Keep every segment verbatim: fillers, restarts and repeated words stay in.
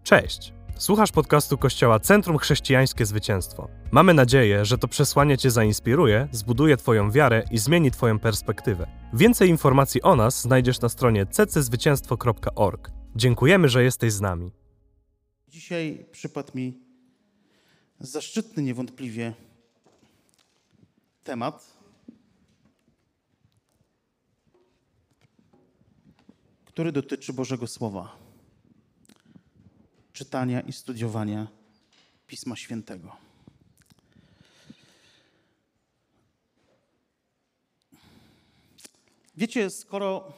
Cześć! Słuchasz podcastu Kościoła Centrum Chrześcijańskie Zwycięstwo. Mamy nadzieję, że to przesłanie Cię zainspiruje, zbuduje Twoją wiarę i zmieni Twoją perspektywę. Więcej informacji o nas znajdziesz na stronie c c zwycięstwo kropka org. Dziękujemy, że jesteś z nami. Dzisiaj przypadł mi zaszczytny niewątpliwie temat, który dotyczy Bożego Słowa, czytania i studiowania Pisma Świętego. Wiecie, skoro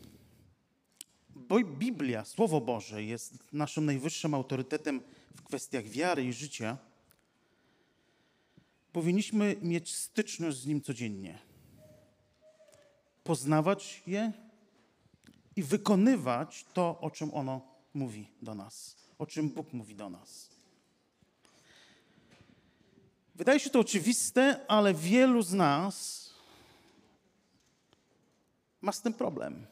Biblia, Słowo Boże, jest naszym najwyższym autorytetem w kwestiach wiary i życia, powinniśmy mieć styczność z nim codziennie. Poznawać je i wykonywać to, o czym ono mówi do nas, o czym Bóg mówi do nas. Wydaje się to oczywiste, ale wielu z nas ma z tym problem.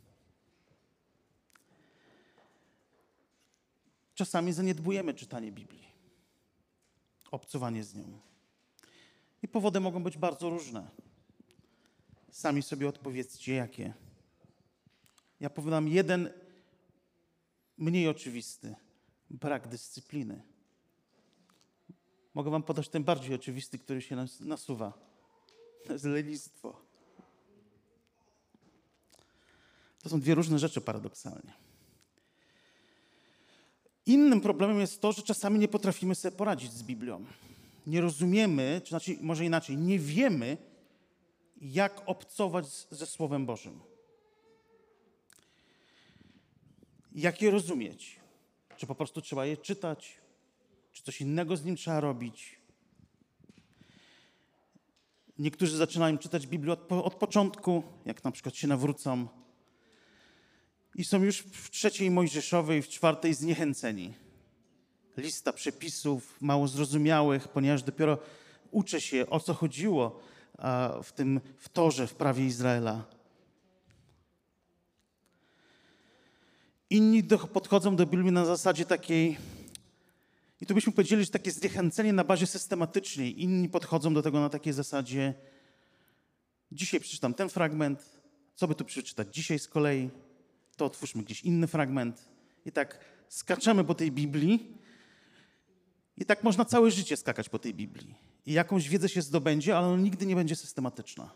Czasami zaniedbujemy czytanie Biblii, obcowanie z nią. I powody mogą być bardzo różne. Sami sobie odpowiedzcie, jakie. Ja powiadam jeden mniej oczywisty. Brak dyscypliny. Mogę wam podać ten bardziej oczywisty, który się nas nasuwa. To jest lenistwo. To są dwie różne rzeczy paradoksalnie. Innym problemem jest to, że czasami nie potrafimy sobie poradzić z Biblią. Nie rozumiemy, czy znaczy może inaczej, nie wiemy, jak obcować ze Słowem Bożym. Jak je rozumieć? Czy po prostu trzeba je czytać? Czy coś innego z nim trzeba robić? Niektórzy zaczynają czytać Biblię od, od początku, jak na przykład się nawrócą i są już w trzeciej Mojżeszowej, w czwartej zniechęceni. Lista przepisów mało zrozumiałych, ponieważ dopiero uczę się, o co chodziło w tym w Torze, w prawie Izraela. Inni do, podchodzą do Biblii na zasadzie takiej, i tu byśmy powiedzieli, że takie zniechęcenie na bazie systematycznej. Inni podchodzą do tego na takiej zasadzie, dzisiaj przeczytam ten fragment, co by tu przeczytać dzisiaj z kolei, to otwórzmy gdzieś inny fragment. I tak skaczemy po tej Biblii i tak można całe życie skakać po tej Biblii. I jakąś wiedzę się zdobędzie, ale ona nigdy nie będzie systematyczna.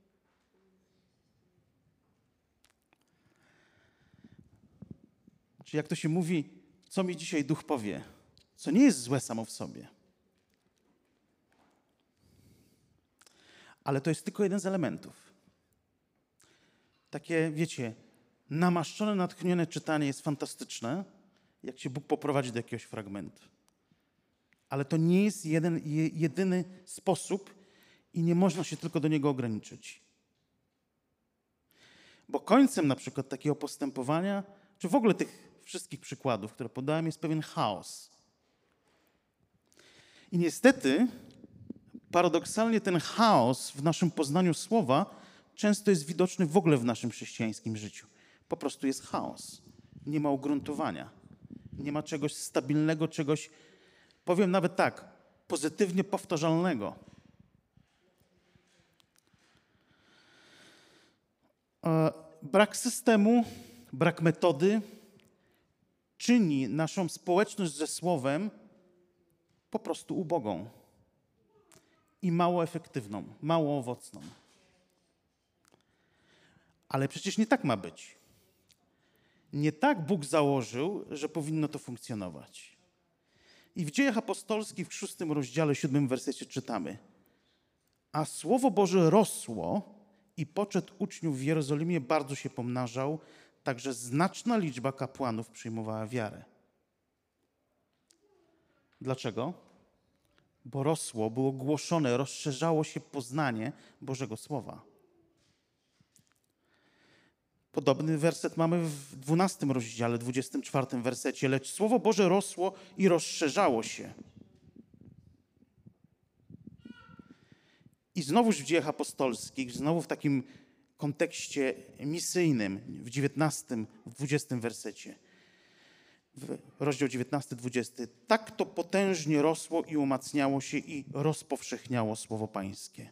Czy jak to się mówi, co mi dzisiaj Duch powie, co nie jest złe samo w sobie. Ale to jest tylko jeden z elementów. Takie, wiecie, namaszczone, natchnione czytanie jest fantastyczne, jak się Bóg poprowadzi do jakiegoś fragmentu. Ale to nie jest jeden, jedyny sposób i nie można się tylko do niego ograniczyć. Bo końcem na przykład takiego postępowania, czy w ogóle tych wszystkich przykładów, które podałem, jest pewien chaos. I niestety, paradoksalnie ten chaos w naszym poznaniu Słowa często jest widoczny w ogóle w naszym chrześcijańskim życiu. Po prostu jest chaos. Nie ma ugruntowania. Nie ma czegoś stabilnego, czegoś, powiem nawet tak, pozytywnie powtarzalnego. Brak systemu, brak metody czyni naszą społeczność ze Słowem po prostu ubogą i mało efektywną, mało owocną. Ale przecież nie tak ma być. Nie tak Bóg założył, że powinno to funkcjonować. I w Dziejach Apostolskich w szóstym rozdziale, siódmym wersecie czytamy: a Słowo Boże rosło i poczet uczniów w Jerozolimie bardzo się pomnażał, także znaczna liczba kapłanów przyjmowała wiarę. Dlaczego? Bo rosło, było głoszone, rozszerzało się poznanie Bożego Słowa. Podobny werset mamy w dwunastym rozdziale, dwudziestym czwartym wersecie. Lecz Słowo Boże rosło i rozszerzało się. I znowuż w Dziejach Apostolskich, znowu w takim kontekście misyjnym, w dziewiętnastym, w dwudziestym wersecie. rozdział dziewiętnasty, dwudziesty. Tak to potężnie rosło i umacniało się i rozpowszechniało słowo Pańskie.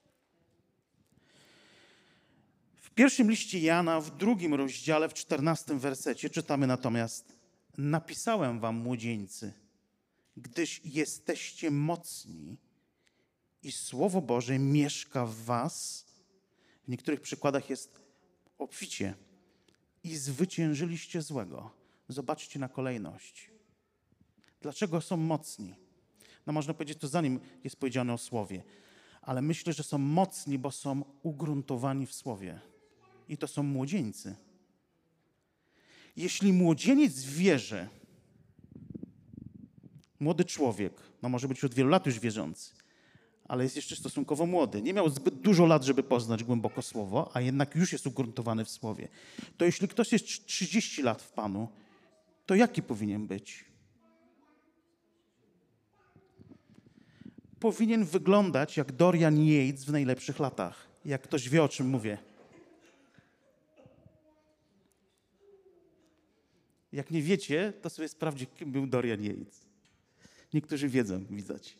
W pierwszym liście Jana, w drugim rozdziale, w czternastym wersecie czytamy natomiast: napisałem wam, młodzieńcy, gdyż jesteście mocni i Słowo Boże mieszka w was. W niektórych przykładach jest obficie. I zwyciężyliście złego. Zobaczcie na kolejność. Dlaczego są mocni? No można powiedzieć to zanim jest powiedziane o Słowie. Ale myślę, że są mocni, bo są ugruntowani w Słowie. I to są młodzieńcy. Jeśli młodzieniec w wierze, młody człowiek, no może być od wielu lat już wierzący, ale jest jeszcze stosunkowo młody, nie miał zbyt dużo lat, żeby poznać głęboko Słowo, a jednak już jest ugruntowany w Słowie, to jeśli ktoś jest trzydzieści lat w Panu, to jaki powinien być? Powinien wyglądać jak Dorian Yates w najlepszych latach. Jak ktoś wie, o czym mówię. Jak nie wiecie, to sobie sprawdźcie, kim był Dorian Yates. Niektórzy wiedzą, widać.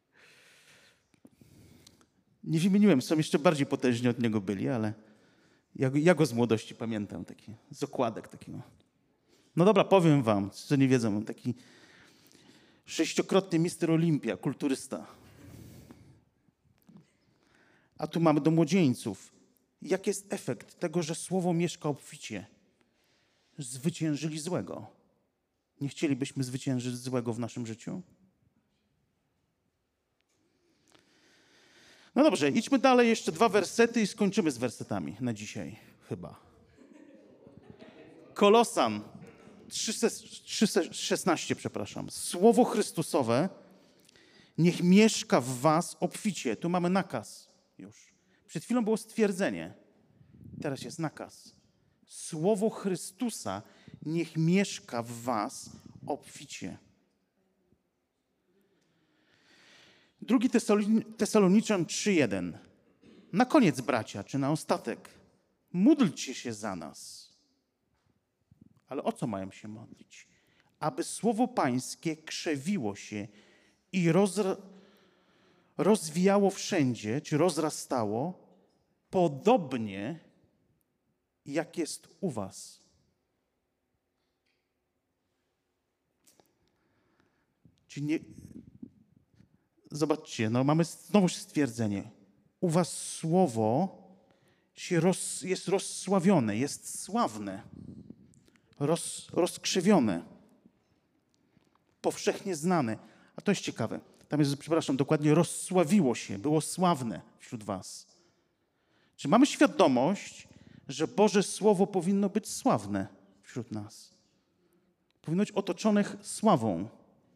Nie wymieniłem, są jeszcze bardziej potężni od niego byli, ale ja go, ja go z młodości pamiętam, taki z okładek takiego. No dobra, powiem wam, co nie wiedzą, taki sześciokrotny mister Olimpia, kulturysta. A tu mamy do młodzieńców. Jaki jest efekt tego, że Słowo mieszka obficie? Zwyciężyli złego. Nie chcielibyśmy zwyciężyć złego w naszym życiu? No dobrze, idźmy dalej, jeszcze dwa wersety i skończymy z wersetami na dzisiaj, chyba. Kolosan trzy szesnaście, przepraszam. Słowo Chrystusowe niech mieszka w was obficie. Tu mamy nakaz już. Przed chwilą było stwierdzenie, teraz jest nakaz. Słowo Chrystusa niech mieszka w was obficie. Drugi Tesaloniczan trzy jeden. Na koniec, bracia, czy na ostatek, módlcie się za nas. Ale o co mają się modlić? Aby Słowo Pańskie krzewiło się i rozra- rozwijało wszędzie, czy rozrastało, podobnie jak jest u was. Czyli nie... Zobaczcie, no mamy znowu stwierdzenie. U was słowo się roz, jest rozsławione, jest sławne, roz, rozkrzywione, powszechnie znane. A to jest ciekawe. Tam jest, przepraszam, dokładnie rozsławiło się, było sławne wśród was. Czy mamy świadomość, że Boże Słowo powinno być sławne wśród nas? Powinno być otoczone sławą.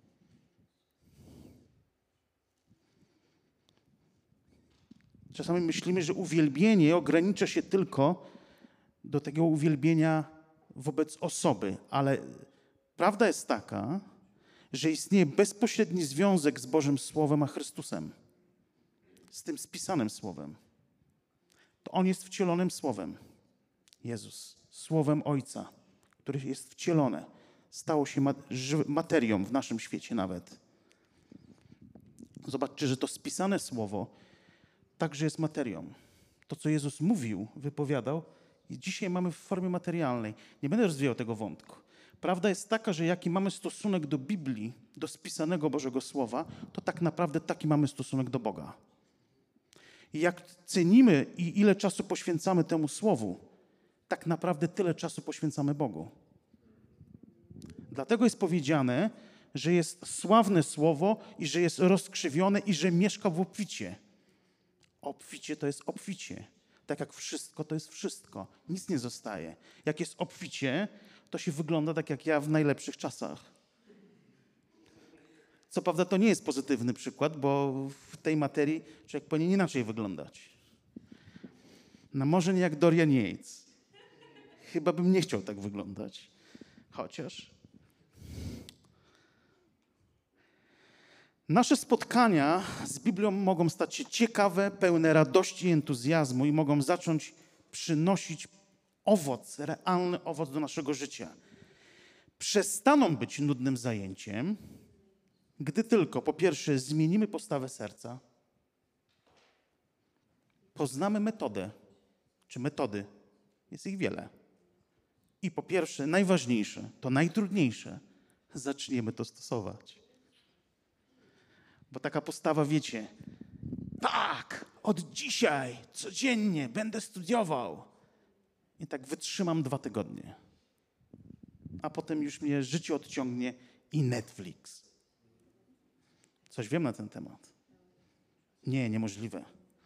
Czasami myślimy, że uwielbienie ogranicza się tylko do tego uwielbienia wobec osoby, ale prawda jest taka, że istnieje bezpośredni związek z Bożym Słowem a Chrystusem, z tym spisanym Słowem. To On jest wcielonym Słowem. Jezus, Słowem Ojca, który jest wcielone, stało się materią w naszym świecie nawet. Zobaczcie, że to spisane Słowo także jest materią. To, co Jezus mówił, wypowiadał, i dzisiaj mamy w formie materialnej. Nie będę rozwijał tego wątku. Prawda jest taka, że jaki mamy stosunek do Biblii, do spisanego Bożego Słowa, to tak naprawdę taki mamy stosunek do Boga. I jak cenimy i ile czasu poświęcamy temu Słowu, tak naprawdę tyle czasu poświęcamy Bogu. Dlatego jest powiedziane, że jest sławne Słowo i że jest rozkrzywione i że mieszka w obficie. Obficie to jest obficie. Tak jak wszystko to jest wszystko. Nic nie zostaje. Jak jest obficie, to się wygląda tak jak ja w najlepszych czasach. Co prawda to nie jest pozytywny przykład, bo w tej materii człowiek powinien inaczej wyglądać. No może nie jak Dorian Yates. Chyba bym nie chciał tak wyglądać. Chociaż... Nasze spotkania z Biblią mogą stać się ciekawe, pełne radości i entuzjazmu i mogą zacząć przynosić owoc, realny owoc do naszego życia. przestaną być nudnym zajęciem, gdy tylko po pierwsze zmienimy postawę serca, poznamy metodę, czy metody, jest ich wiele. I po pierwsze, najważniejsze, to najtrudniejsze, zaczniemy to stosować. Bo taka postawa, wiecie, tak, od dzisiaj, codziennie będę studiował. I tak wytrzymam dwa tygodnie. A potem już mnie życie odciągnie i Netflix. Coś wiem na ten temat. Nie, niemożliwe.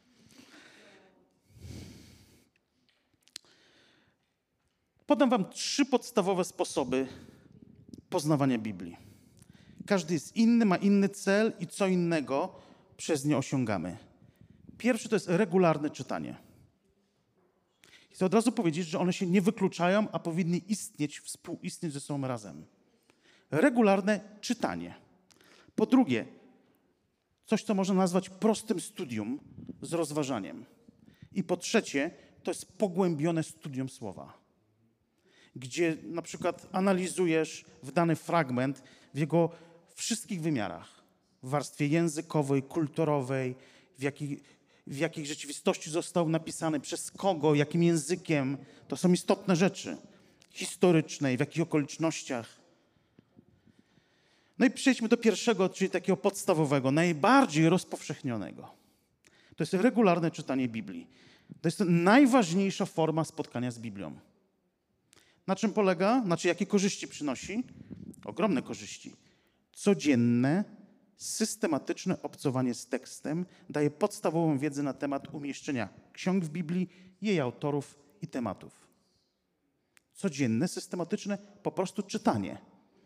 Podam wam trzy podstawowe sposoby poznawania Biblii. Każdy jest inny, ma inny cel i co innego przez nie osiągamy. Pierwszy to jest regularne czytanie. Chcę od razu powiedzieć, że one się nie wykluczają, a powinny istnieć, współistnieć ze sobą razem. Regularne czytanie. Po drugie, coś, co można nazwać prostym studium z rozważaniem. I po trzecie, to jest pogłębione studium słowa, gdzie na przykład analizujesz w dany fragment w jego wszystkich wymiarach. W warstwie językowej, kulturowej, w jakiej, w jakiej rzeczywistości został napisany, przez kogo, jakim językiem. To są istotne rzeczy. Historycznej, w jakich okolicznościach. No i przejdźmy do pierwszego, czyli takiego podstawowego, najbardziej rozpowszechnionego. To jest regularne czytanie Biblii. To jest najważniejsza forma spotkania z Biblią. Na czym polega? Znaczy, jakie korzyści przynosi? Ogromne korzyści. Codzienne, systematyczne obcowanie z tekstem daje podstawową wiedzę na temat umieszczenia ksiąg w Biblii, jej autorów i tematów. Codzienne, systematyczne po prostu czytanie.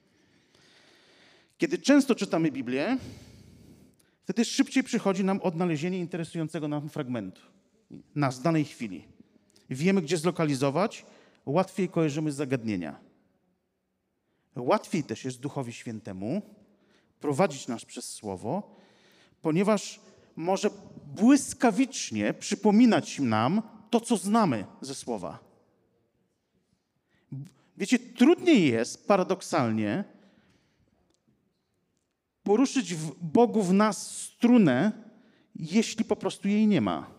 Kiedy często czytamy Biblię, wtedy szybciej przychodzi nam odnalezienie interesującego nam fragmentu, nas w danej chwili. Wiemy, gdzie zlokalizować, łatwiej kojarzymy zagadnienia. Łatwiej też jest Duchowi Świętemu prowadzić nas przez Słowo, ponieważ może błyskawicznie przypominać nam to, co znamy ze Słowa. Wiecie, trudniej jest paradoksalnie poruszyć w Bogu w nas strunę, jeśli po prostu jej nie ma.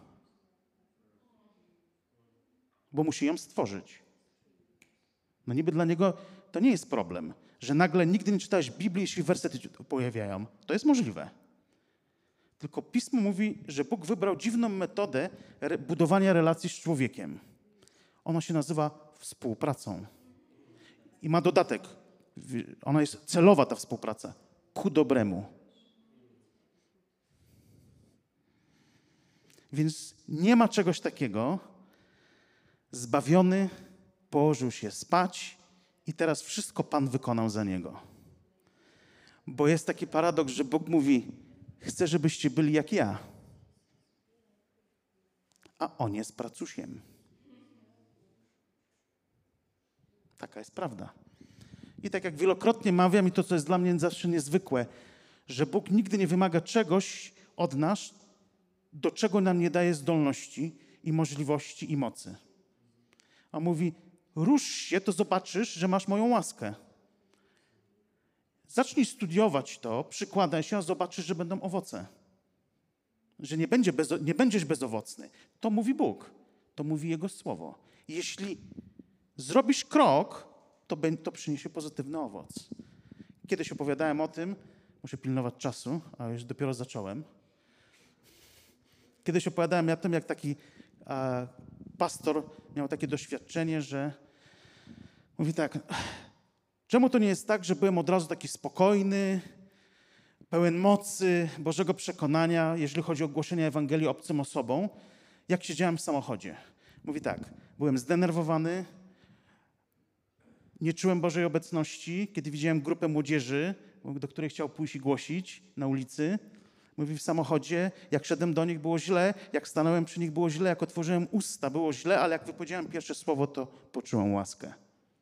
Bo musi ją stworzyć. No niby dla niego to nie jest problem, że nagle nigdy nie czytałeś Biblii, jeśli wersety się pojawiają. To jest możliwe. Tylko Pismo mówi, że Bóg wybrał dziwną metodę budowania relacji z człowiekiem. Ona się nazywa współpracą. I ma dodatek. Ona jest celowa, ta współpraca. Ku dobremu. Więc nie ma czegoś takiego. Zbawiony położył się spać i teraz wszystko Pan wykonał za niego. Bo jest taki paradoks, że Bóg mówi, chcę, żebyście byli jak ja. A On jest pracusiem. Taka jest prawda. I tak jak wielokrotnie mawiam, i to, co jest dla mnie zawsze niezwykłe, że Bóg nigdy nie wymaga czegoś od nas, do czego nam nie daje zdolności i możliwości i mocy. A mówi, rusz się, to zobaczysz, że masz moją łaskę. Zacznij studiować to, przykładaj się, a zobaczysz, że będą owoce. Że nie, będzie bezo, nie będziesz bezowocny. To mówi Bóg. To mówi Jego Słowo. Jeśli zrobisz krok, to, to przyniesie pozytywny owoc. Kiedyś opowiadałem o tym, muszę pilnować czasu, a już dopiero zacząłem. Kiedyś opowiadałem o tym, jak taki a, pastor miał takie doświadczenie, że mówi tak, czemu to nie jest tak, że byłem od razu taki spokojny, pełen mocy, Bożego przekonania, jeżeli chodzi o głoszenie Ewangelii obcym osobom, jak siedziałem w samochodzie. Mówi tak, byłem zdenerwowany, nie czułem Bożej obecności, kiedy widziałem grupę młodzieży, do której chciał pójść i głosić na ulicy. Mówi, w samochodzie, jak szedłem do nich, było źle, jak stanąłem przy nich, było źle, jak otworzyłem usta, było źle, ale jak wypowiedziałem pierwsze słowo, to poczułem łaskę.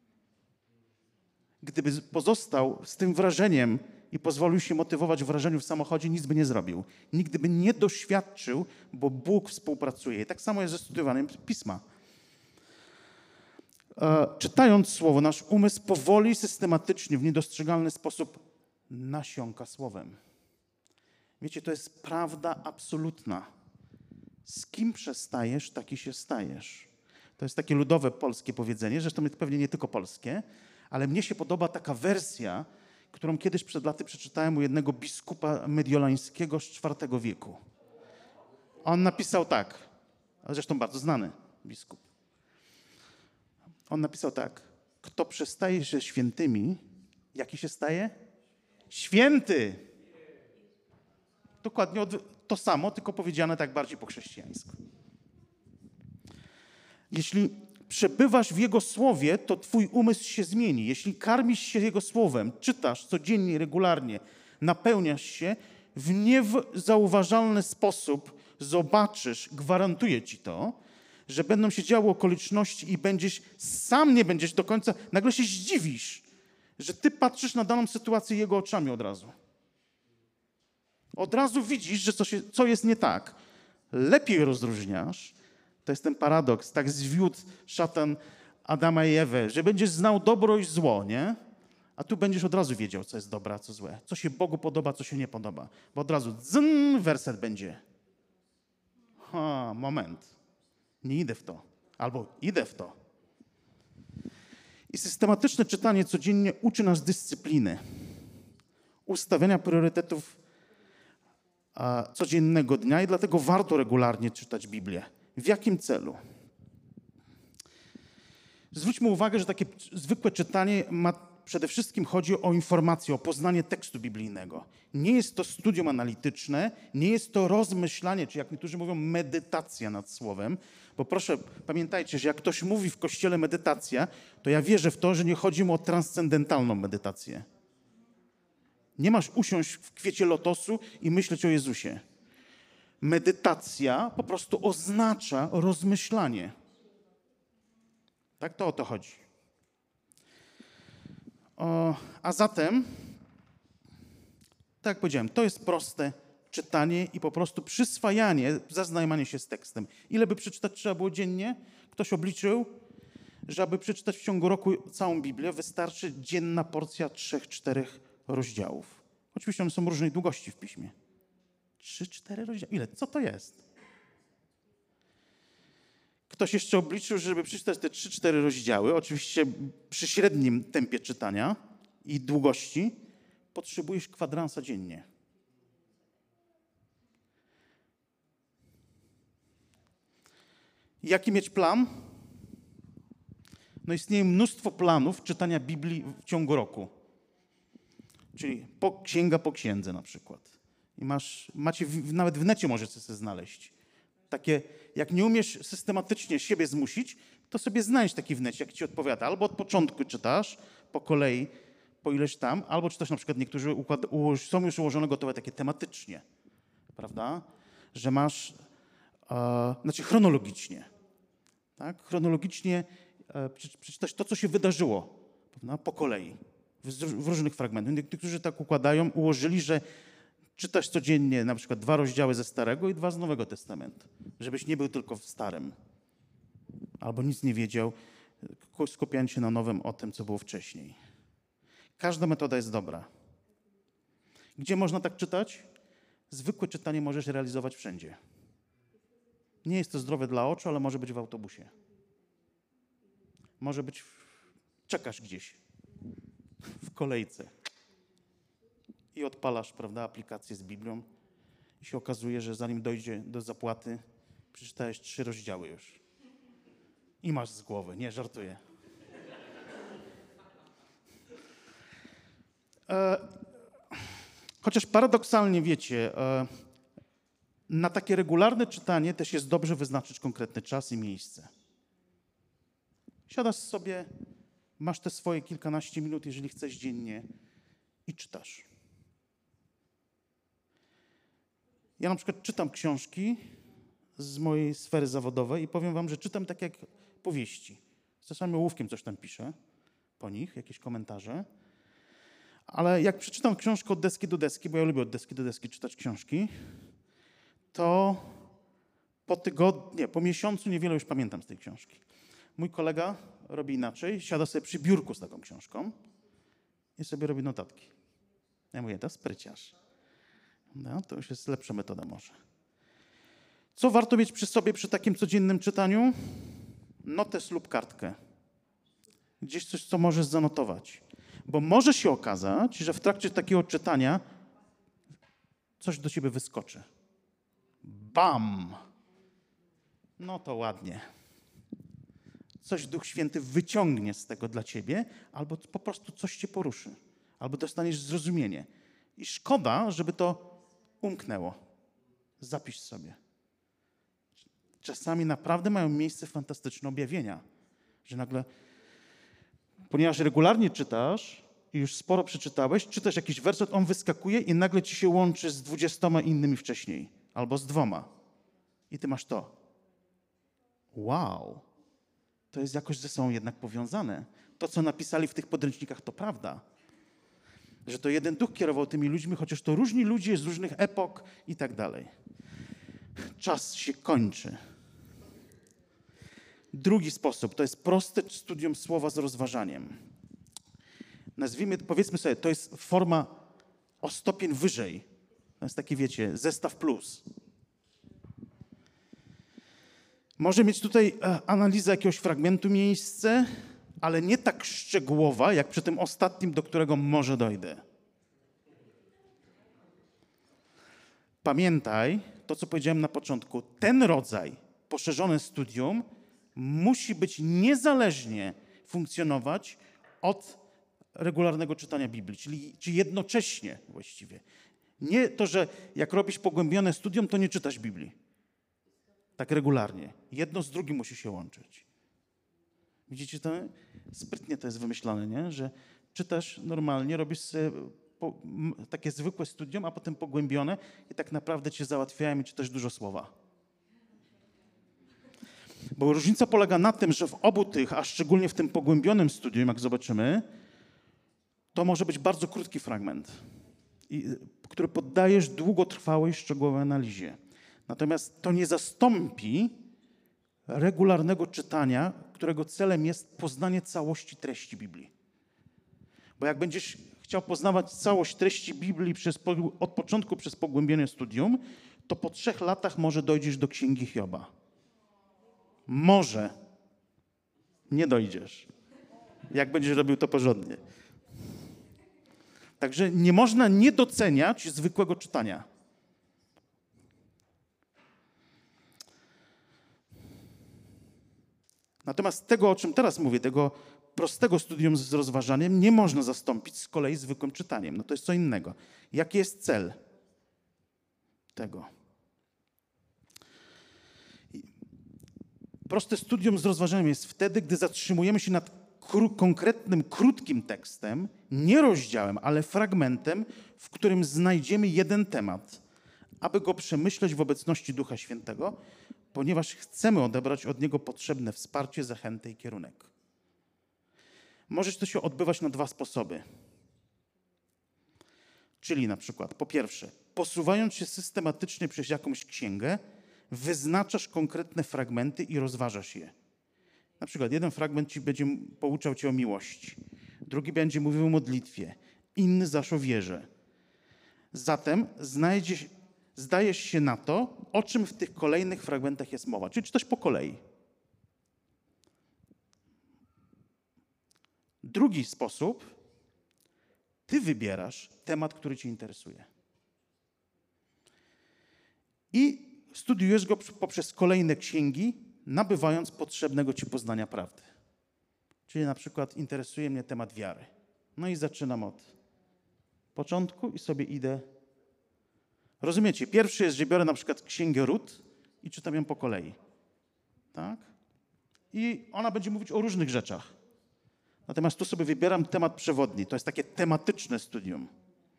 Gdyby pozostał z tym wrażeniem i pozwolił się motywować w wrażeniu w samochodzie, nic by nie zrobił. Nigdy by nie doświadczył, bo Bóg współpracuje. I tak samo jest ze studiowaniem Pisma. e, czytając Słowo, nasz umysł powoli, systematycznie, w niedostrzegalny sposób nasiąka Słowem. Wiecie, to jest prawda absolutna. Z kim przestajesz, taki się stajesz. To jest takie ludowe polskie powiedzenie, zresztą pewnie nie tylko polskie, ale mnie się podoba taka wersja, którą kiedyś przed laty przeczytałem u jednego biskupa mediolańskiego z czwartego wieku. On napisał tak, zresztą bardzo znany biskup. On napisał tak: kto przestaje się świętymi, jaki się staje? Święty! Dokładnie to samo, tylko powiedziane tak bardziej po chrześcijańsku. Jeśli przebywasz w Jego Słowie, to twój umysł się zmieni. Jeśli karmisz się Jego Słowem, czytasz codziennie, regularnie, napełniasz się, w niezauważalny sposób zobaczysz, gwarantuję ci to, że będą się działy okoliczności i będziesz, sam nie będziesz do końca, nagle się zdziwisz, że ty patrzysz na daną sytuację Jego oczami od razu. Od razu widzisz, że co, się, co jest nie tak. Lepiej rozróżniasz. To jest ten paradoks. Tak zwiódł szatan Adama i Ewę, że będziesz znał dobro i zło, nie? A tu będziesz od razu wiedział, co jest dobre, a co złe. Co się Bogu podoba, co się nie podoba. Bo od razu dzyn, werset będzie. Ha, moment. Nie idę w to. Albo idę w to. I systematyczne czytanie codziennie uczy nas dyscypliny. Ustawiania priorytetów a, codziennego dnia i dlatego warto regularnie czytać Biblię. W jakim celu? Zwróćmy uwagę, że takie zwykłe czytanie ma przede wszystkim chodzi o informację, o poznanie tekstu biblijnego. Nie jest to studium analityczne, nie jest to rozmyślanie, czy jak niektórzy mówią, medytacja nad Słowem. Bo proszę, pamiętajcie, że jak ktoś mówi w Kościele medytacja, to ja wierzę w to, że nie chodzi mu o transcendentalną medytację. Nie masz usiąść w kwiecie lotosu i myśleć o Jezusie. Medytacja po prostu oznacza rozmyślanie. Tak to o to chodzi. O, a zatem, tak jak powiedziałem, to jest proste czytanie i po prostu przyswajanie, zaznajomanie się z tekstem. Ile by przeczytać trzeba było dziennie? Ktoś obliczył, że aby przeczytać w ciągu roku całą Biblię, wystarczy dzienna porcja trzech, czterech rozdziałów. Oczywiście one są różnej długości w piśmie. Trzy, cztery rozdziały. Ile? Co to jest? Ktoś jeszcze obliczył, że żeby przeczytać te trzy, cztery rozdziały, oczywiście przy średnim tempie czytania i długości, potrzebujesz kwadransa dziennie. Jaki mieć plan? No istnieje mnóstwo planów czytania Biblii w ciągu roku. Czyli po, księga po księdze na przykład. I masz, macie w, nawet w necie możecie sobie znaleźć. Takie, jak nie umiesz systematycznie siebie zmusić, to sobie znajdź taki w necie, jak ci odpowiada. Albo od początku czytasz, po kolei, po ileś tam, albo czytasz na przykład, niektórzy układ, są już ułożone gotowe takie tematycznie, prawda? Że masz, e, znaczy chronologicznie, tak? Chronologicznie e, przeczytać to, co się wydarzyło, prawda? Po kolei, w, w różnych fragmentach. Niektórzy tak układają, ułożyli, że czytasz codziennie na przykład dwa rozdziały ze Starego i dwa z Nowego Testamentu, żebyś nie był tylko w Starym. Albo nic nie wiedział, skupiając się na Nowym o tym, co było wcześniej. Każda metoda jest dobra. Gdzie można tak czytać? Zwykłe czytanie możesz realizować wszędzie. Nie jest to zdrowe dla oczu, ale może być w autobusie. Może być, w... czekasz gdzieś, w kolejce. I odpalasz, prawda, aplikację z Biblią i się okazuje, że zanim dojdzie do zapłaty, przeczytałeś trzy rozdziały już. I masz z głowy. Nie, żartuję. E, chociaż paradoksalnie, wiecie, e, na takie regularne czytanie też jest dobrze wyznaczyć konkretny czas i miejsce. Siadasz sobie, masz te swoje kilkanaście minut, jeżeli chcesz dziennie i czytasz. Ja na przykład czytam książki z mojej sfery zawodowej i powiem wam, że czytam tak jak powieści. Czasami ołówkiem coś tam piszę po nich, jakieś komentarze. Ale jak przeczytam książkę od deski do deski, bo ja lubię od deski do deski czytać książki, to po tygodniu, po miesiącu niewiele już pamiętam z tej książki. Mój kolega robi inaczej. Siada sobie przy biurku z taką książką i sobie robi notatki. Ja mówię, to spryciarz. No, to już jest lepsza metoda może. Co warto mieć przy sobie przy takim codziennym czytaniu? Notes lub kartkę. Gdzieś coś, co możesz zanotować. Bo może się okazać, że w trakcie takiego czytania coś do ciebie wyskoczy. Bam! No to ładnie. Coś Duch Święty wyciągnie z tego dla ciebie, albo po prostu coś cię poruszy. Albo dostaniesz zrozumienie. I szkoda, żeby to umknęło. Zapisz sobie. Czasami naprawdę mają miejsce fantastyczne objawienia. Że nagle, ponieważ regularnie czytasz i już sporo przeczytałeś, czytasz jakiś werset, on wyskakuje i nagle ci się łączy z dwudziestoma innymi wcześniej. Albo z dwoma. I ty masz to. Wow. To jest jakoś ze sobą jednak powiązane. To, co napisali w tych podręcznikach, to prawda. Że to jeden Duch kierował tymi ludźmi, chociaż to różni ludzie z różnych epok i tak dalej. Czas się kończy. Drugi sposób to jest proste studium słowa z rozważaniem. Nazwijmy, powiedzmy sobie, to jest forma o stopień wyżej. To jest taki, wiecie, zestaw plus. Może mieć tutaj analiza jakiegoś fragmentu miejsce, ale nie tak szczegółowa, jak przy tym ostatnim, do którego może dojdę. Pamiętaj, to co powiedziałem na początku, ten rodzaj poszerzone studium musi być niezależnie funkcjonować od regularnego czytania Biblii, czyli, czyli jednocześnie właściwie. Nie to, że jak robisz pogłębione studium, to nie czytasz Biblii. Tak regularnie. Jedno z drugim musi się łączyć. Widzicie, to sprytnie to jest wymyślane, nie? Że czytasz normalnie, robisz sobie po, m, takie zwykłe studium, a potem pogłębione i tak naprawdę cię załatwiają i czytasz dużo słowa. Bo różnica polega na tym, że w obu tych, a szczególnie w tym pogłębionym studium, jak zobaczymy, to może być bardzo krótki fragment, i, który poddajesz długotrwałej, szczegółowej analizie. Natomiast to nie zastąpi regularnego czytania, którego celem jest poznanie całości treści Biblii. Bo jak będziesz chciał poznawać całość treści Biblii przez, od początku przez pogłębione studium, to po trzech latach może dojdziesz do Księgi Hioba. Może. Nie dojdziesz. Jak będziesz robił to porządnie. Także nie można nie doceniać zwykłego czytania. Natomiast tego, o czym teraz mówię, tego prostego studium z rozważaniem nie można zastąpić z kolei zwykłym czytaniem. No to jest co innego. Jaki jest cel tego? Proste studium z rozważaniem jest wtedy, gdy zatrzymujemy się nad kró- konkretnym, krótkim tekstem, nie rozdziałem, ale fragmentem, w którym znajdziemy jeden temat, aby go przemyśleć w obecności Ducha Świętego, ponieważ chcemy odebrać od Niego potrzebne wsparcie, zachętę i kierunek. Może to się odbywać na dwa sposoby. Czyli na przykład, po pierwsze, posuwając się systematycznie przez jakąś księgę, wyznaczasz konkretne fragmenty i rozważasz je. Na przykład jeden fragment ci będzie pouczał cię o miłości, drugi będzie mówił o modlitwie, inny zaś o wierze. Zatem znajdziesz, zdajesz się na to, o czym w tych kolejnych fragmentach jest mowa. Czyli czytasz po kolei. Drugi sposób, ty wybierasz temat, który cię interesuje. I studiujesz go poprzez kolejne księgi, nabywając potrzebnego ci poznania prawdy. Czyli na przykład interesuje mnie temat wiary. No i zaczynam od początku i sobie idę. Rozumiecie? Pierwszy jest, że biorę na przykład księgę Rut i czytam ją po kolei. Tak? I ona będzie mówić o różnych rzeczach. Natomiast tu sobie wybieram temat przewodni. To jest takie tematyczne studium.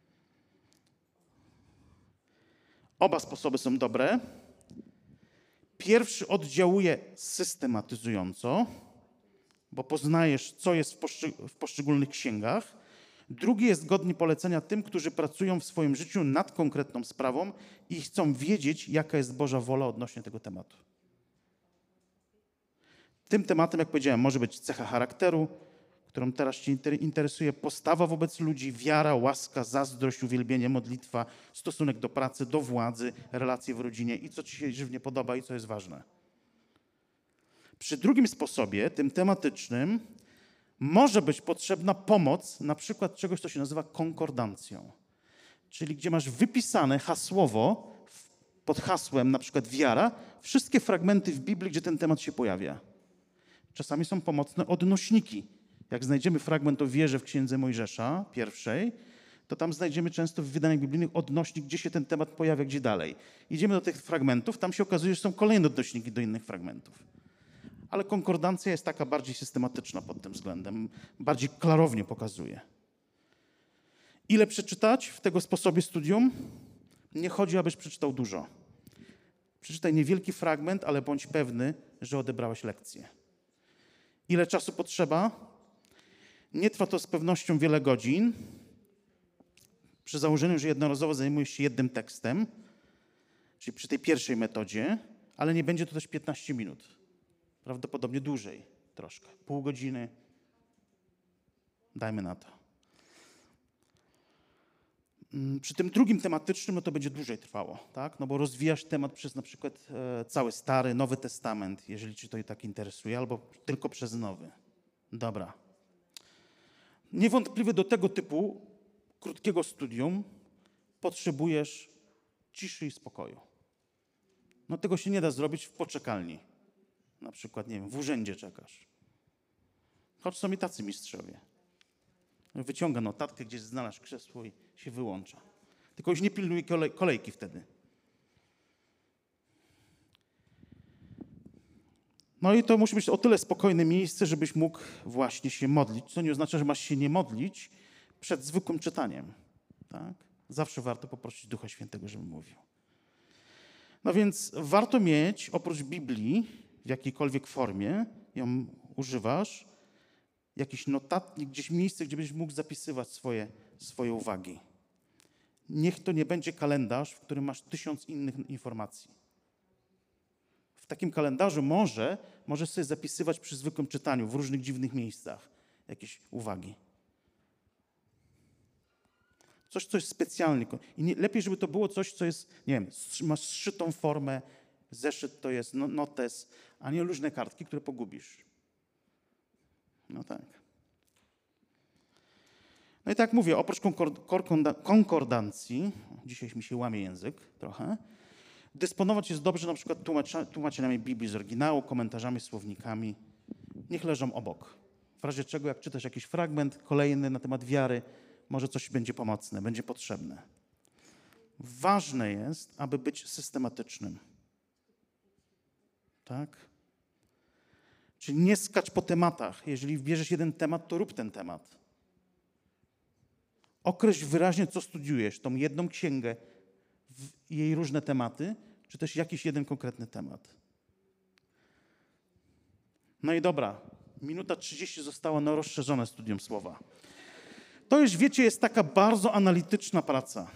Oba sposoby są dobre. Pierwszy oddziałuje systematyzująco, bo poznajesz, co jest w, poszczeg- w poszczególnych księgach. Drugi jest godny polecenia tym, którzy pracują w swoim życiu nad konkretną sprawą i chcą wiedzieć, jaka jest Boża wola odnośnie tego tematu. Tym tematem, jak powiedziałem, może być cecha charakteru, którą teraz cię interesuje, postawa wobec ludzi, wiara, łaska, zazdrość, uwielbienie, modlitwa, stosunek do pracy, do władzy, relacje w rodzinie i co ci się żywnie podoba i co jest ważne. Przy drugim sposobie, tym tematycznym, może być potrzebna pomoc, na przykład czegoś, co się nazywa konkordancją. Czyli gdzie masz wypisane hasłowo, pod hasłem na przykład wiara, wszystkie fragmenty w Biblii, gdzie ten temat się pojawia. Czasami są pomocne odnośniki. Jak znajdziemy fragment o wierze w Księdze Mojżesza, pierwszej, to tam znajdziemy często w wydaniach biblijnych odnośnik, gdzie się ten temat pojawia, gdzie dalej. Idziemy do tych fragmentów, tam się okazuje, że są kolejne odnośniki do innych fragmentów. Ale konkordancja jest taka bardziej systematyczna pod tym względem, bardziej klarownie pokazuje. Ile przeczytać w tego sposobie studium? Nie chodzi, abyś przeczytał dużo. Przeczytaj niewielki fragment, ale bądź pewny, że odebrałeś lekcję. Ile czasu potrzeba? Nie trwa to z pewnością wiele godzin. Przy założeniu, że jednorazowo zajmujesz się jednym tekstem, czyli przy tej pierwszej metodzie, ale nie będzie to też piętnaście minut. Prawdopodobnie dłużej troszkę. Pół godziny. Dajmy na to. Przy tym drugim tematycznym no to będzie dłużej trwało, tak? No bo rozwijasz temat przez na przykład e, cały Stary, Nowy Testament, jeżeli cię to i tak interesuje, albo tylko przez Nowy. Dobra. Niewątpliwie do tego typu krótkiego studium potrzebujesz ciszy i spokoju. No tego się nie da zrobić w poczekalni. Na przykład, nie wiem, w urzędzie czekasz. Choć są i tacy mistrzowie. Wyciąga notatkę, gdzieś znalazł krzesło i się wyłącza. Tylko już nie pilnuje kolej, kolejki wtedy. No i to musi być o tyle spokojne miejsce, żebyś mógł właśnie się modlić, co nie oznacza, że masz się nie modlić przed zwykłym czytaniem. Tak? Zawsze warto poprosić Ducha Świętego, żeby mówił. No więc warto mieć, oprócz Biblii, w jakiejkolwiek formie ją używasz, jakiś notatnik, gdzieś miejsce, gdzie będziesz mógł zapisywać swoje, swoje uwagi. Niech to nie będzie kalendarz, w którym masz tysiąc innych informacji. W takim kalendarzu może, możesz sobie zapisywać przy zwykłym czytaniu w różnych dziwnych miejscach jakieś uwagi. Coś, co jest specjalnie. I nie, lepiej, żeby to było coś, co jest, nie wiem, masz zszytą formę, zeszyt to jest notes, a nie różne kartki, które pogubisz. No tak. No i tak mówię, oprócz konkordancji, dzisiaj mi się łamie język trochę, dysponować jest dobrze na przykład tłumaczeniami Biblii z oryginału, komentarzami, słownikami. Niech leżą obok. W razie czego, jak czytasz jakiś fragment kolejny na temat wiary, może coś będzie pomocne, będzie potrzebne. Ważne jest, aby być systematycznym. Tak? Czyli nie skacz po tematach. Jeżeli bierzesz jeden temat, to rób ten temat. Określ wyraźnie, co studiujesz, tą jedną księgę, jej różne tematy, czy też jakiś jeden konkretny temat. No i dobra, minuta trzydzieści została na rozszerzone studium słowa. To już, wiecie, jest taka bardzo analityczna praca.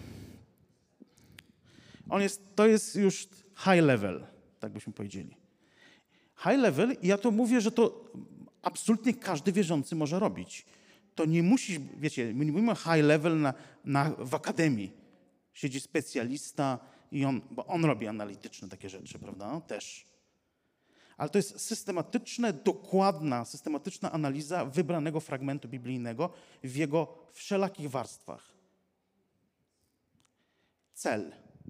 On jest, to jest już high level, tak byśmy powiedzieli. High level, i ja to mówię, że to absolutnie każdy wierzący może robić. To nie musisz, wiecie, my nie mówimy high level na, na, w akademii. Siedzi specjalista i on, bo on robi analityczne takie rzeczy, prawda? Też. Ale to jest systematyczna, dokładna, systematyczna analiza wybranego fragmentu biblijnego w jego wszelakich warstwach. Cel.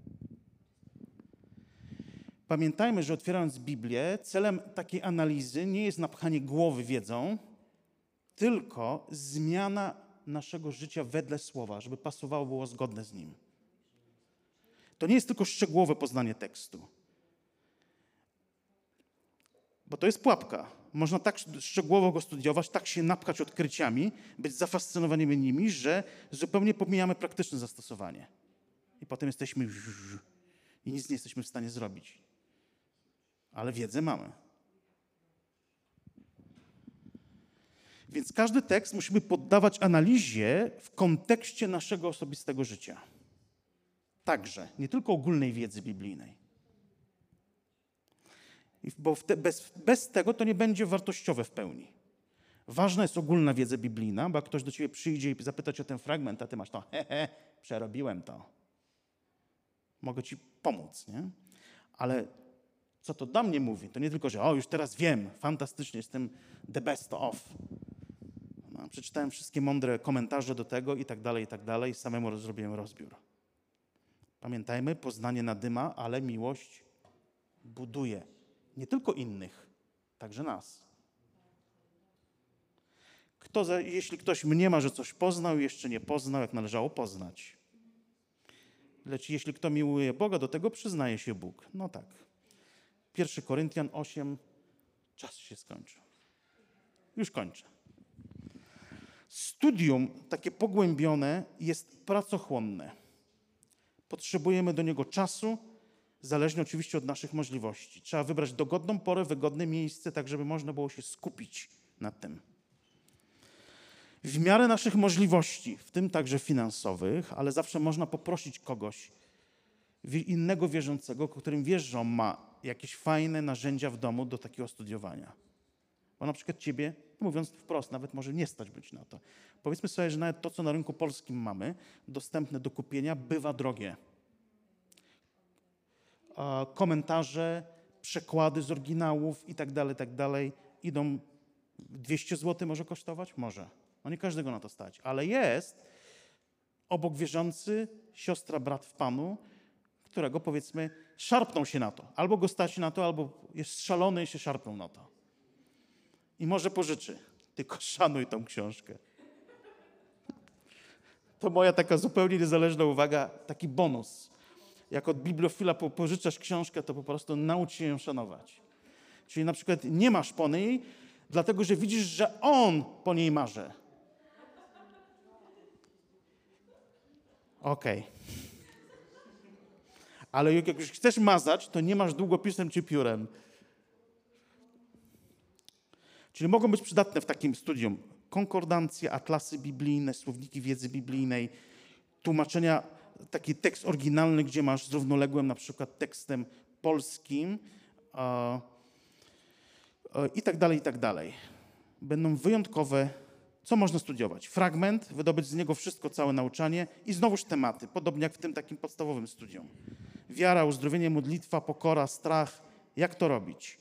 Pamiętajmy, że otwierając Biblię, celem takiej analizy nie jest napchanie głowy wiedzą, tylko zmiana naszego życia wedle Słowa, żeby pasowało, było zgodne z nim. To nie jest tylko szczegółowe poznanie tekstu. Bo to jest pułapka. Można tak szczegółowo go studiować, tak się napchać odkryciami, być zafascynowanymi nimi, że zupełnie pomijamy praktyczne zastosowanie. I potem jesteśmy i nic nie jesteśmy w stanie zrobić. Ale wiedzę mamy. Więc każdy tekst musimy poddawać analizie w kontekście naszego osobistego życia. Także, nie tylko ogólnej wiedzy biblijnej. bo te, bez, bez tego to nie będzie wartościowe w pełni. Ważna jest ogólna wiedza biblijna, bo jak ktoś do ciebie przyjdzie i zapyta cię o ten fragment, a ty masz to, he, he, przerobiłem to. Mogę ci pomóc, nie? Ale co to do mnie mówi? To nie tylko, że o, już teraz wiem, fantastycznie, jestem the best of. No, przeczytałem wszystkie mądre komentarze do tego i tak dalej, i tak dalej i samemu zrobiłem rozbiór. Pamiętajmy, poznanie nadyma, ale miłość buduje. Nie tylko innych, także nas. Kto, za, jeśli ktoś mniema, że coś poznał i jeszcze nie poznał, jak należało poznać. Lecz jeśli kto miłuje Boga, do tego przyznaje się Bóg. No tak. pierwszy Koryntian osiem. Czas się skończył. Już kończę. Studium takie pogłębione jest pracochłonne. Potrzebujemy do niego czasu, zależnie oczywiście od naszych możliwości. Trzeba wybrać dogodną porę, wygodne miejsce, tak żeby można było się skupić nad tym. W miarę naszych możliwości, w tym także finansowych, ale zawsze można poprosić kogoś, innego wierzącego, którym wiesz, że on ma jakieś fajne narzędzia w domu do takiego studiowania. Bo na przykład ciebie, mówiąc wprost, nawet może nie stać być na to. Powiedzmy sobie, że nawet to, co na rynku polskim mamy, dostępne do kupienia, bywa drogie. Komentarze, przekłady z oryginałów i tak dalej, i tak dalej, idą dwieście złotych może kosztować? Może. No nie każdego na to stać, ale jest obok wierzący, siostra, brat w Panu, którego powiedzmy szarpną się na to. Albo go stać na to, albo jest szalony i się szarpną na to. I może pożyczy. Tylko szanuj tą książkę. To moja taka zupełnie niezależna uwaga, taki bonus. Jak od bibliofila pożyczasz książkę, to po prostu naucz się ją szanować. Czyli na przykład nie masz po niej, dlatego że widzisz, że on po niej marzy. Okej. Okay. Ale jak już chcesz mazać, to nie masz długopisem czy piórem. Czyli mogą być przydatne w takim studium konkordancje, atlasy biblijne, słowniki wiedzy biblijnej, tłumaczenia, taki tekst oryginalny, gdzie masz z równoległym na przykład tekstem polskim e, e, i tak dalej, i tak dalej. Będą wyjątkowe. Co można studiować? Fragment, wydobyć z niego wszystko, całe nauczanie i znowuż tematy, podobnie jak w tym takim podstawowym studium. Wiara, uzdrowienie, modlitwa, pokora, strach. Jak to robić?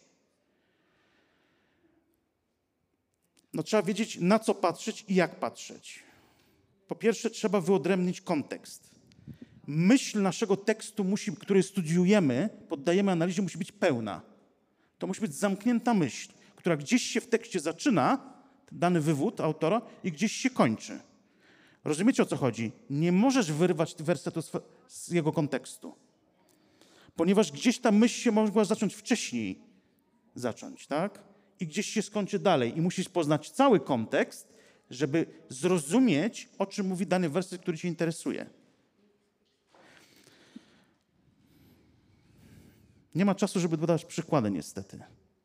No trzeba wiedzieć, na co patrzeć i jak patrzeć. Po pierwsze, trzeba wyodrębnić kontekst. Myśl naszego tekstu, musi, który studiujemy, poddajemy analizie, musi być pełna. To musi być zamknięta myśl, która gdzieś się w tekście zaczyna, dany wywód autora, i gdzieś się kończy. Rozumiecie, o co chodzi? Nie możesz wyrwać wersetu z jego kontekstu, ponieważ gdzieś ta myśl się mogła zacząć wcześniej zacząć, tak? I gdzieś się skończy dalej. I musisz poznać cały kontekst, żeby zrozumieć, o czym mówi dany werset, który cię interesuje. Nie ma czasu, żeby podawać przykłady, niestety.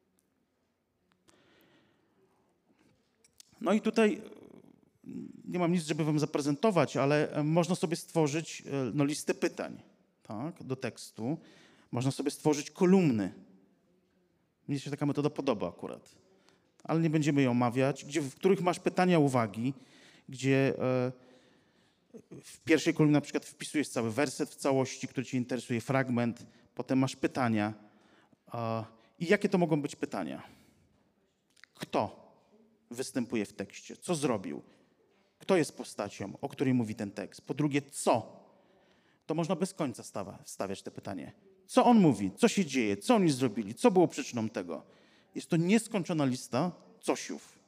No i tutaj nie mam nic, żeby wam zaprezentować, ale można sobie stworzyć no, listę pytań, tak, do tekstu. Można sobie stworzyć kolumny. Mnie się taka metoda podoba akurat. Ale nie będziemy jej omawiać. Gdzie, w których masz pytania, uwagi, gdzie e, w pierwszej kolumnie na przykład wpisujesz cały werset w całości, który cię interesuje, fragment, potem masz pytania. E, I jakie to mogą być pytania? Kto występuje w tekście? Co zrobił? Kto jest postacią, o której mówi ten tekst? Po drugie, co? To można bez końca stawa, stawiać te pytanie. Co on mówi? Co się dzieje? Co oni zrobili? Co było przyczyną tego? Jest to nieskończona lista cosiów.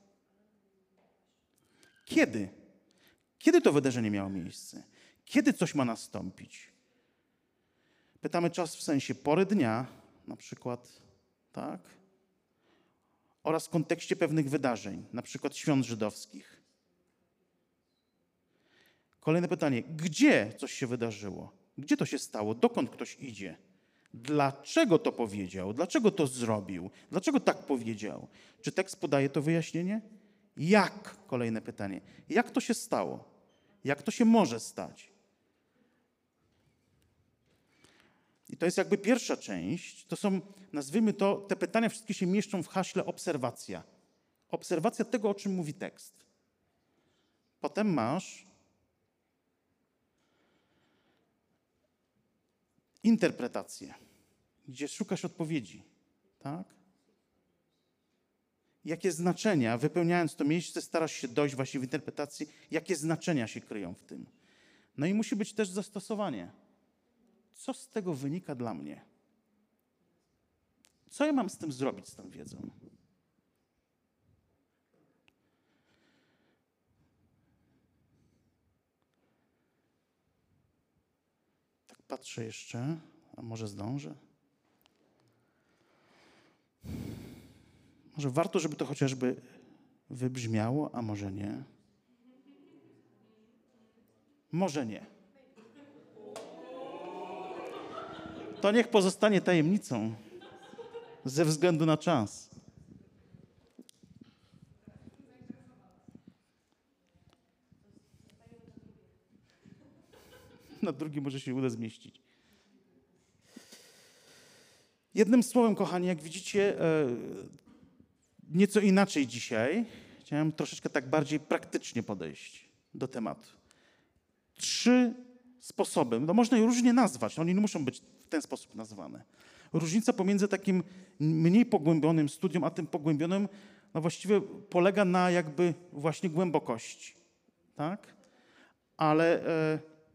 Kiedy? Kiedy to wydarzenie miało miejsce? Kiedy coś ma nastąpić? Pytamy czas w sensie pory dnia, na przykład, tak? Oraz w kontekście pewnych wydarzeń, na przykład świąt żydowskich. Kolejne pytanie. Gdzie coś się wydarzyło? Gdzie to się stało? Dokąd ktoś idzie? Dlaczego to powiedział? Dlaczego to zrobił? Dlaczego tak powiedział? Czy tekst podaje to wyjaśnienie? Jak? Kolejne pytanie. Jak to się stało? Jak to się może stać? I to jest jakby pierwsza część. To są, nazwijmy to, te pytania wszystkie się mieszczą w haśle obserwacja. Obserwacja tego, o czym mówi tekst. Potem masz interpretację, gdzie szukasz odpowiedzi, tak? Jakie znaczenia, wypełniając to miejsce, starasz się dojść właśnie w interpretacji, jakie znaczenia się kryją w tym. No i musi być też zastosowanie. Co z tego wynika dla mnie? Co ja mam z tym zrobić, z tą wiedzą? Tak patrzę jeszcze, a może zdążę? Może warto, żeby to chociażby wybrzmiało, a może nie? Może nie. To niech pozostanie tajemnicą ze względu na czas. Na drugi może się uda zmieścić. Jednym słowem, kochani, jak widzicie, nieco inaczej dzisiaj. Chciałem troszeczkę tak bardziej praktycznie podejść do tematu. Trzy sposoby, no można je różnie nazwać, one nie muszą być w ten sposób nazwane. Różnica pomiędzy takim mniej pogłębionym studium, a tym pogłębionym, no właściwie polega na jakby właśnie głębokości, tak? Ale e,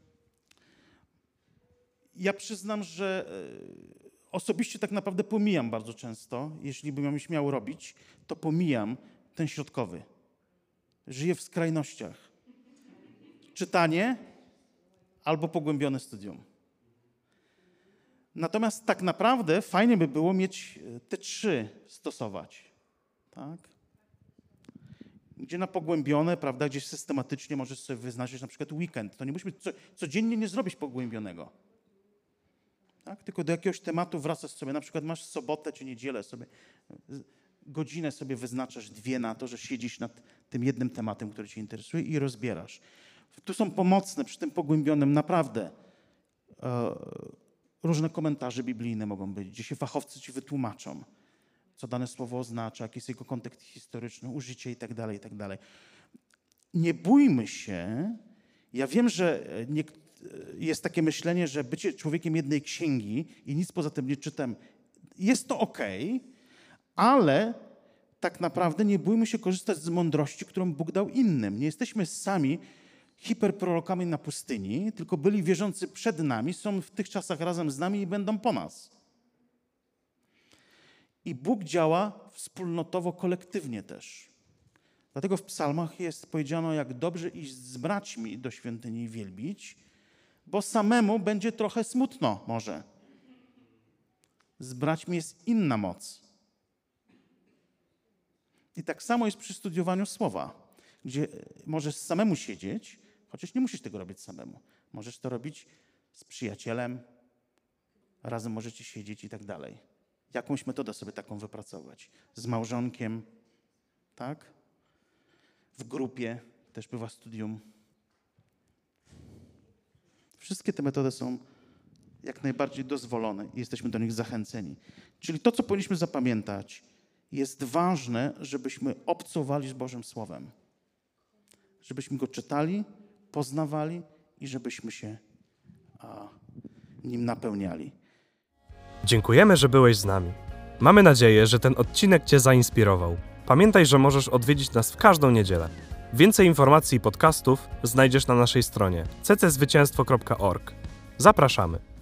ja przyznam, że e, osobiście tak naprawdę pomijam bardzo często, jeśli bym miał śmiało robić, to pomijam ten środkowy. Żyję w skrajnościach. Czytanie albo pogłębione studium. Natomiast tak naprawdę fajnie by było mieć te trzy stosować. Tak? Gdzie na pogłębione, prawda, gdzieś systematycznie możesz sobie wyznaczyć na przykład weekend. To nie musi być, co, codziennie nie zrobić pogłębionego. Tak? Tylko do jakiegoś tematu wracasz sobie, na przykład masz sobotę czy niedzielę sobie, godzinę sobie wyznaczasz, dwie na to, że siedzisz nad tym jednym tematem, który cię interesuje i rozbierasz. Tu są pomocne przy tym pogłębionym naprawdę e, różne komentarze biblijne mogą być, gdzie się fachowcy ci wytłumaczą, co dane słowo oznacza, jaki jest jego kontekst historyczny, użycie i tak dalej, i tak dalej. Nie bójmy się. Ja wiem, że nie, jest takie myślenie, że bycie człowiekiem jednej księgi i nic poza tym nie czytam, jest to okej, ale tak naprawdę nie bójmy się korzystać z mądrości, którą Bóg dał innym. Nie jesteśmy sami hiperprorokami na pustyni, tylko byli wierzący przed nami, są w tych czasach razem z nami i będą po nas. I Bóg działa wspólnotowo, kolektywnie też. Dlatego w psalmach jest powiedziano, jak dobrze iść z braćmi do świątyni i wielbić, bo samemu będzie trochę smutno może. Z braćmi jest inna moc. I tak samo jest przy studiowaniu słowa, gdzie możesz samemu siedzieć, chociaż nie musisz tego robić samemu. Możesz to robić z przyjacielem, razem możecie siedzieć i tak dalej. Jakąś metodę sobie taką wypracować. Z małżonkiem, tak? W grupie też bywa studium. Wszystkie te metody są jak najbardziej dozwolone i jesteśmy do nich zachęceni. Czyli to, co powinniśmy zapamiętać, jest ważne, żebyśmy obcowali z Bożym Słowem. Żebyśmy go czytali, poznawali i żebyśmy się a, nim napełniali. Dziękujemy, że byłeś z nami. Mamy nadzieję, że ten odcinek Cię zainspirował. Pamiętaj, że możesz odwiedzić nas w każdą niedzielę. Więcej informacji i podcastów znajdziesz na naszej stronie c c zwycięstwo kropka org. Zapraszamy!